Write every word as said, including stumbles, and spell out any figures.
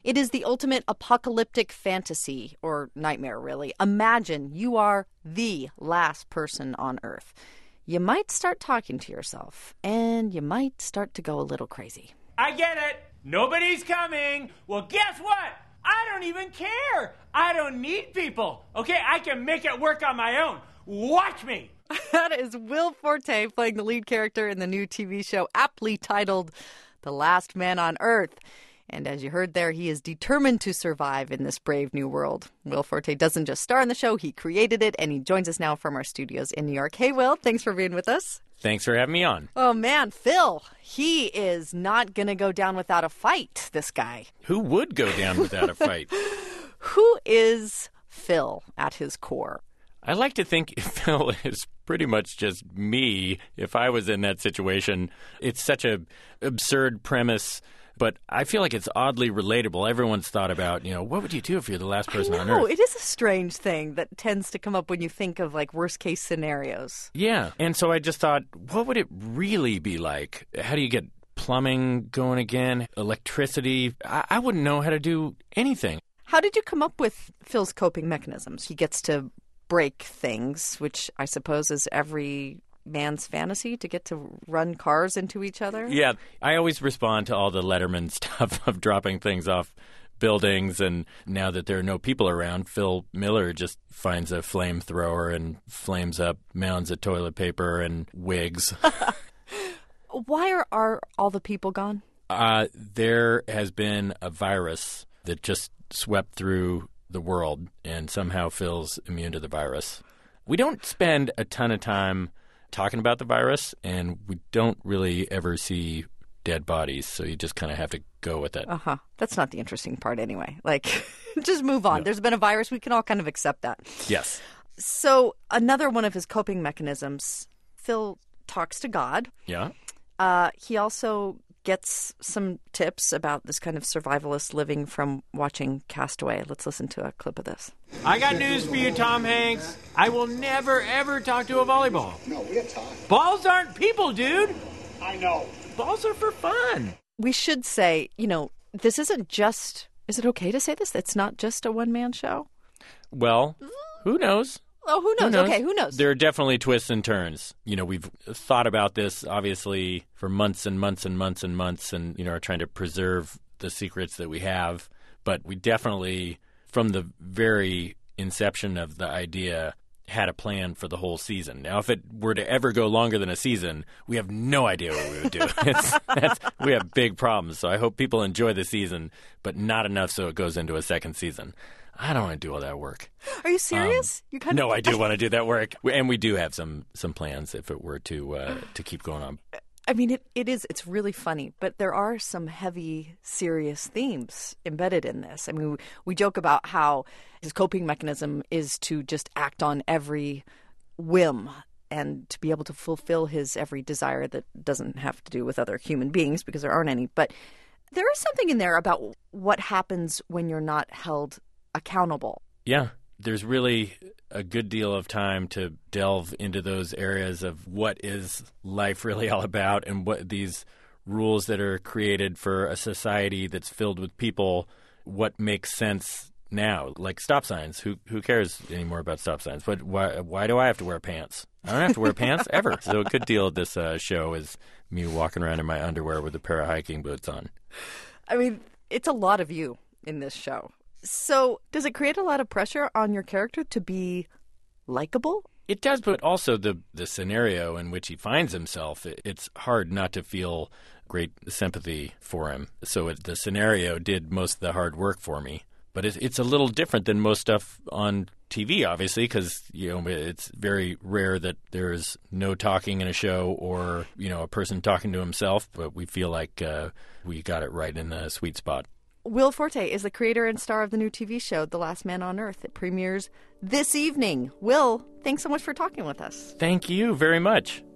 It is the ultimate apocalyptic fantasy, or nightmare, really. Imagine you are the last person on Earth. You might start talking to yourself, and you might start to go a little crazy. I get it. Nobody's coming. Well, guess what? I don't even care. I don't need people. Okay, I can make it work on my own. Watch me. That is Will Forte playing the lead character in the new T V show aptly titled The Last Man on Earth. And as you heard there, he is determined to survive in this brave new world. Will Forte doesn't just star in the show, he created it, and he joins us now from our studios in New York. Hey, Will, thanks for being with us. Thanks for having me on. Oh, man, Phil, he is not going to go down without a fight, this guy. Who would go down without a fight? Who is Phil at his core? I like to think Phil is pretty much just me if I was in that situation. It's such a absurd premise, but I feel like it's oddly relatable. Everyone's thought about, you know, what would you do if you're the last person I know, on Earth? It is a strange thing that tends to come up when you think of, like, worst-case scenarios. Yeah, and so I just thought, what would it really be like? How do you get plumbing going again? Electricity? I, I wouldn't know how to do anything. How did you come up with Phil's coping mechanisms? He gets to break things, which I suppose is every man's fantasy, to get to run cars into each other. Yeah, I always respond to all the Letterman stuff of dropping things off buildings, and now that there are no people around, Phil Miller just finds a flamethrower and flames up mounds of toilet paper and wigs. Why are, are all the people gone? Uh, there has been a virus that just swept through the world, and somehow Phil's immune to the virus. We don't spend a ton of time talking about the virus, and we don't really ever see dead bodies, so you just kind of have to go with it. Uh-huh. That's not the interesting part anyway. Like, just move on. No. There's been a virus. We can all kind of accept that. Yes. So another one of his coping mechanisms, Phil talks to God. Yeah. Uh, he also gets some tips about this kind of survivalist living from watching Castaway. Let's listen to a clip of this. I got news for you, Tom Hanks. I will never, ever talk to a volleyball. No, we have time. Balls aren't people, dude. I know. Balls are for fun. We should say, you know, this isn't just, is it okay to say this? It's not just a one-man show? Well, who knows? Oh, who knows? Who knows? Okay, who knows? There are definitely twists and turns. You know, we've thought about this, obviously, for months and months and months and months, and, you know, are trying to preserve the secrets that we have. But we definitely, from the very inception of the idea, had a plan for the whole season. Now, if it were to ever go longer than a season, we have no idea what we would do. It's, that's, we have big problems. So I hope people enjoy the season, but not enough so it goes into a second season. I don't want to do all that work. Are you serious? Um, you kind no, of... I do want to do that work, and we do have some some plans if it were to uh, to keep going on. I mean, it, it is. It's really funny, but there are some heavy, serious themes embedded in this. I mean, we, we joke about how his coping mechanism is to just act on every whim and to be able to fulfill his every desire that doesn't have to do with other human beings, because there aren't any. But there is something in there about what happens when you're not held accountable. Yeah, there's really a good deal of time to delve into those areas of what is life really all about, and what these rules that are created for a society that's filled with people, what makes sense now. Like stop signs. Who who cares anymore about stop signs? But why why do I have to wear pants? I don't have to wear pants ever. So a good deal of this uh, show is me walking around in my underwear with a pair of hiking boots on. I mean, it's a lot of you in this show. So does it create a lot of pressure on your character to be likable? It does, but also the the scenario in which he finds himself, it, it's hard not to feel great sympathy for him. So it, the scenario did most of the hard work for me. But it, it's a little different than most stuff on T V, obviously, because you know it's very rare that there's no talking in a show, or you know a person talking to himself. But we feel like uh, we got it right in the sweet spot. Will Forte is the creator and star of the new T V show, The Last Man on Earth. It premieres this evening. Will, thanks so much for talking with us. Thank you very much.